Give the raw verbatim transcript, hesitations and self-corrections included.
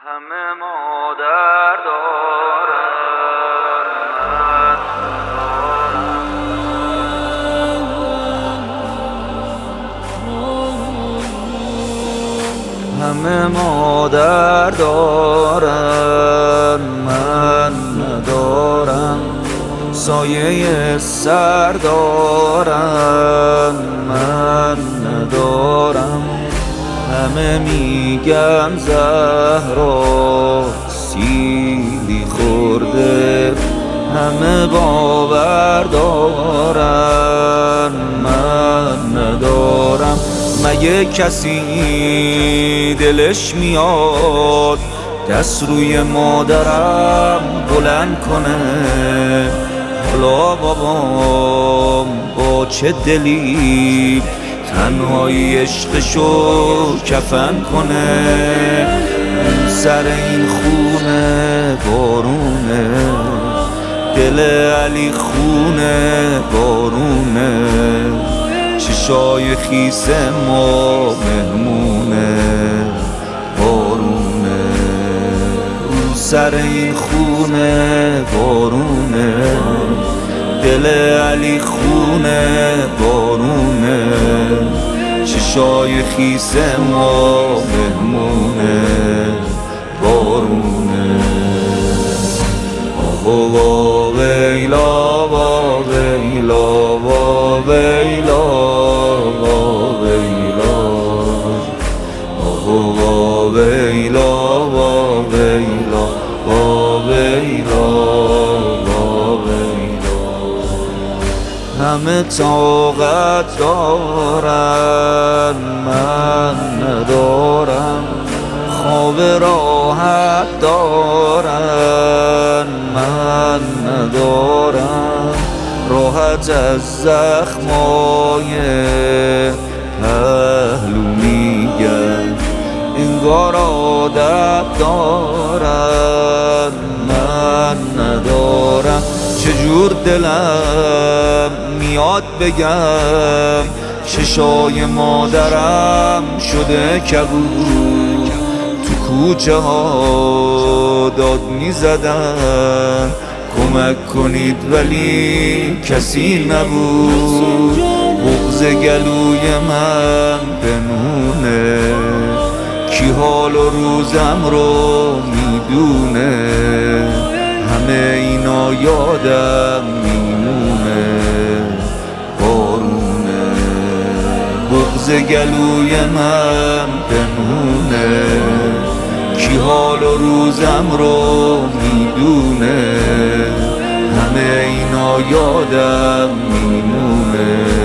همه مادر دارن، من ندارم. همه مادر دارن، من ندارم. سایه سر دارن، من ندارم. همه میگن زهرا سیلی خورده، همه باور دارن، من ندارم. مگه کسی دلش میاد دست روی مادرم بلند کنه؟ حالا بابام با چه دلی تنهایی عشقشو کفن کنه؟ سر این خونه بارونه، دل علی خونه بارونه، چشای خیس ما مهمونه بارونه. سر این خونه بارونه، دل علی خونه بارونه، چشای خیس ما مهمونه بارونه. آوا ویلا وا ویلا وا ویلا وا ویلا، آوا ویلا وا ویلا وا ویلا وا ویلا. همه طاقت دارن، من ندارم. خواب راحت دارن، من ندارم. راحت از زخمای پهلو میگن، انگار عادت دارن، من ندارم. چجور دلم میاد بگم چشای مادرم شده کبود، تو کوچه ها داد میزدن کمک کنید ولی کسی نبود. بغض گلوی من بنونه، کی حال و روزم رو میدونه؟ همه اینا یادم میمونه بارونه. بغض گلوی من پنهونه، کی حال و روزم رو میدونه؟ همه اینا یادم میمونه